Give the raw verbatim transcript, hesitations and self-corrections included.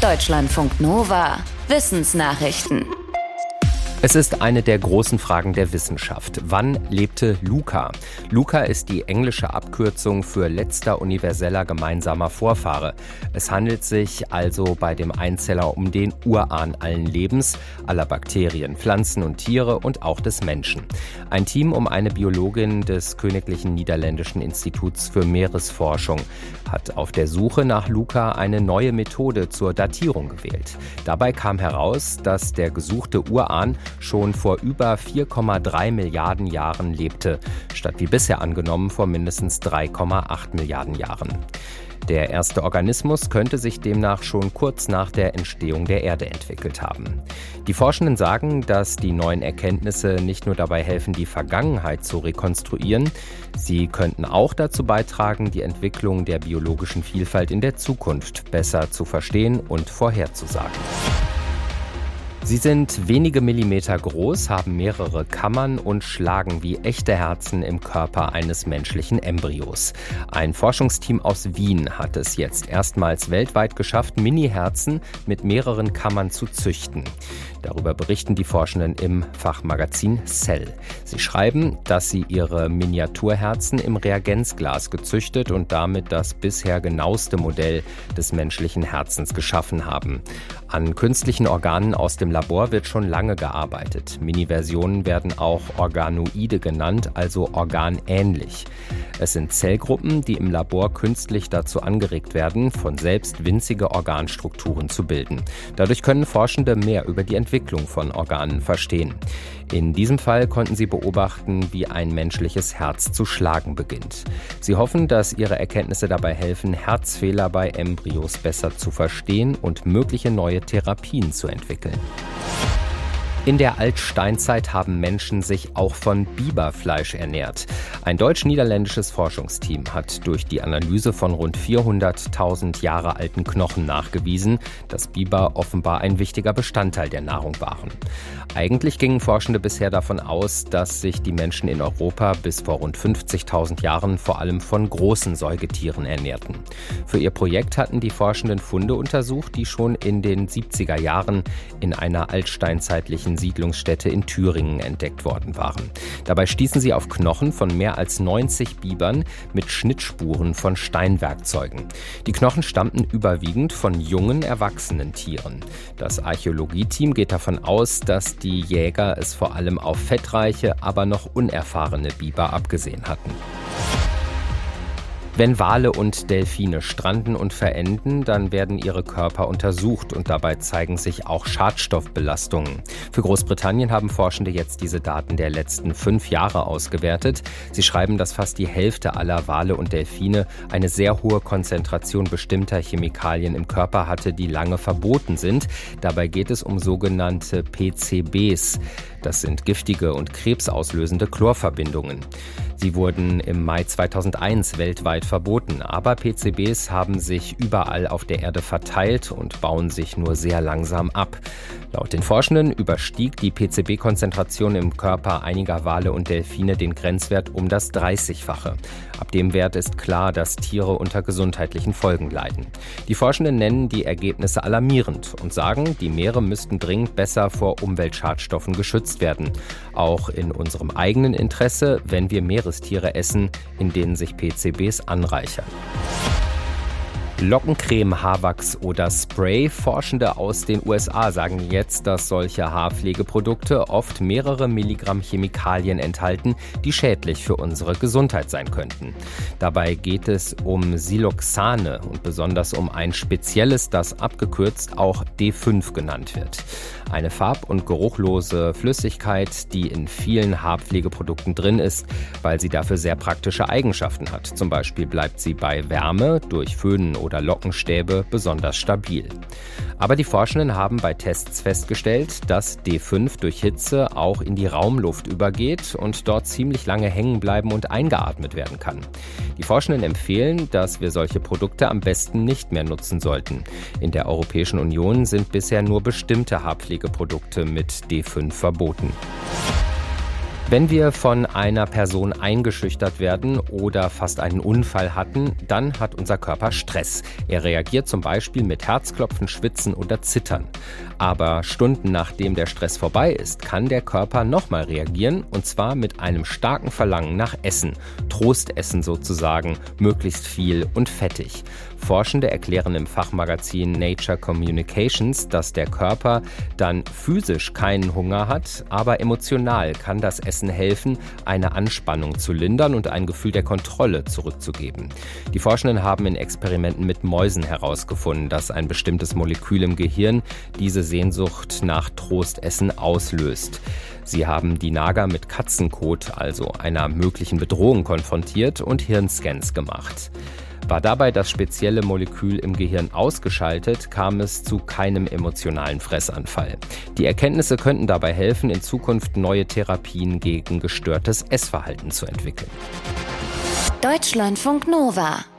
Deutschlandfunk Nova. Wissensnachrichten. Es ist eine der großen Fragen der Wissenschaft. Wann lebte Luca? Luca ist die englische Abkürzung für letzter universeller gemeinsamer Vorfahre. Es handelt sich also bei dem Einzeller um den Urahn allen Lebens, aller Bakterien, Pflanzen und Tiere und auch des Menschen. Ein Team um eine Biologin des Königlichen Niederländischen Instituts für Meeresforschung hat auf der Suche nach Luca eine neue Methode zur Datierung gewählt. Dabei kam heraus, dass der gesuchte Urahn schon vor über vier Komma drei Milliarden Jahren lebte, statt wie bisher angenommen vor mindestens drei Komma acht Milliarden Jahren. Der erste Organismus könnte sich demnach schon kurz nach der Entstehung der Erde entwickelt haben. Die Forschenden sagen, dass die neuen Erkenntnisse nicht nur dabei helfen, die Vergangenheit zu rekonstruieren, sie könnten auch dazu beitragen, die Entwicklung der biologischen Vielfalt in der Zukunft besser zu verstehen und vorherzusagen. Sie sind wenige Millimeter groß, haben mehrere Kammern und schlagen wie echte Herzen im Körper eines menschlichen Embryos. Ein Forschungsteam aus Wien hat es jetzt erstmals weltweit geschafft, Mini-Herzen mit mehreren Kammern zu züchten. Darüber berichten die Forschenden im Fachmagazin Cell. Sie schreiben, dass sie ihre Miniaturherzen im Reagenzglas gezüchtet und damit das bisher genaueste Modell des menschlichen Herzens geschaffen haben. An künstlichen Organen aus dem Labor wird schon lange gearbeitet. Mini-Versionen werden auch Organoide genannt, also organähnlich. Es sind Zellgruppen, die im Labor künstlich dazu angeregt werden, von selbst winzige Organstrukturen zu bilden. Dadurch können Forschende mehr über die Entwicklung von Organen verstehen. In diesem Fall konnten sie beobachten, wie ein menschliches Herz zu schlagen beginnt. Sie hoffen, dass ihre Erkenntnisse dabei helfen, Herzfehler bei Embryos besser zu verstehen und mögliche neue Therapien zu entwickeln. In der Altsteinzeit haben Menschen sich auch von Biberfleisch ernährt. Ein deutsch-niederländisches Forschungsteam hat durch die Analyse von rund vierhunderttausend Jahre alten Knochen nachgewiesen, dass Biber offenbar ein wichtiger Bestandteil der Nahrung waren. Eigentlich gingen Forschende bisher davon aus, dass sich die Menschen in Europa bis vor rund fünfzigtausend Jahren vor allem von großen Säugetieren ernährten. Für ihr Projekt hatten die Forschenden Funde untersucht, die schon in den siebziger Jahren in einer altsteinzeitlichen Siedlungsstätte in Thüringen entdeckt worden waren. Dabei stießen sie auf Knochen von mehr als neunzig Bibern mit Schnittspuren von Steinwerkzeugen. Die Knochen stammten überwiegend von jungen, erwachsenen Tieren. Das Archäologieteam geht davon aus, dass die Jäger es vor allem auf fettreiche, aber noch unerfahrene Biber abgesehen hatten. Wenn Wale und Delfine stranden und verenden, dann werden ihre Körper untersucht und dabei zeigen sich auch Schadstoffbelastungen. Für Großbritannien haben Forschende jetzt diese Daten der letzten fünf Jahre ausgewertet. Sie schreiben, dass fast die Hälfte aller Wale und Delfine eine sehr hohe Konzentration bestimmter Chemikalien im Körper hatte, die lange verboten sind. Dabei geht es um sogenannte P C Bs. Das sind giftige und krebsauslösende Chlorverbindungen. Sie wurden im Mai zweitausendeins weltweit verboten, aber P C Bs haben sich überall auf der Erde verteilt und bauen sich nur sehr langsam ab. Laut den Forschenden überstieg die P C B-Konzentration im Körper einiger Wale und Delfine den Grenzwert um das dreißigfache. Ab dem Wert ist klar, dass Tiere unter gesundheitlichen Folgen leiden. Die Forschenden nennen die Ergebnisse alarmierend und sagen, die Meere müssten dringend besser vor Umweltschadstoffen geschützt werden. Auch in unserem eigenen Interesse, wenn wir Meerestiere essen, in denen sich P C Bs anreichern. Lockencreme, Haarwachs oder Spray. Forschende aus den U S A sagen jetzt, dass solche Haarpflegeprodukte oft mehrere Milligramm Chemikalien enthalten, die schädlich für unsere Gesundheit sein könnten. Dabei geht es um Siloxane und besonders um ein spezielles, das abgekürzt auch D fünf genannt wird. Eine farb- und geruchlose Flüssigkeit, die in vielen Haarpflegeprodukten drin ist, weil sie dafür sehr praktische Eigenschaften hat. Zum Beispiel bleibt sie bei Wärme durch Föhnen oder Lockenstäbe besonders stabil. Aber die Forschenden haben bei Tests festgestellt, dass D fünf durch Hitze auch in die Raumluft übergeht und dort ziemlich lange hängen bleiben und eingeatmet werden kann. Die Forschenden empfehlen, dass wir solche Produkte am besten nicht mehr nutzen sollten. In der Europäischen Union sind bisher nur bestimmte Haarpflegeprodukte mit D fünf verboten. Wenn wir von einer Person eingeschüchtert werden oder fast einen Unfall hatten, dann hat unser Körper Stress. Er reagiert zum Beispiel mit Herzklopfen, Schwitzen oder Zittern. Aber Stunden nachdem der Stress vorbei ist, kann der Körper nochmal reagieren, und zwar mit einem starken Verlangen nach Essen. Trostessen sozusagen, möglichst viel und fettig. Forschende erklären im Fachmagazin Nature Communications, dass der Körper dann physisch keinen Hunger hat, aber emotional kann das Essen helfen, eine Anspannung zu lindern und ein Gefühl der Kontrolle zurückzugeben. Die Forschenden haben in Experimenten mit Mäusen herausgefunden, dass ein bestimmtes Molekül im Gehirn diese Sehnsucht nach Trostessen auslöst. Sie haben die Nager mit Katzenkot, also einer möglichen Bedrohung, konfrontiert und Hirnscans gemacht. War dabei das spezielle Molekül im Gehirn ausgeschaltet, kam es zu keinem emotionalen Fressanfall. Die Erkenntnisse könnten dabei helfen, in Zukunft neue Therapien gegen gestörtes Essverhalten zu entwickeln. Deutschlandfunk Nova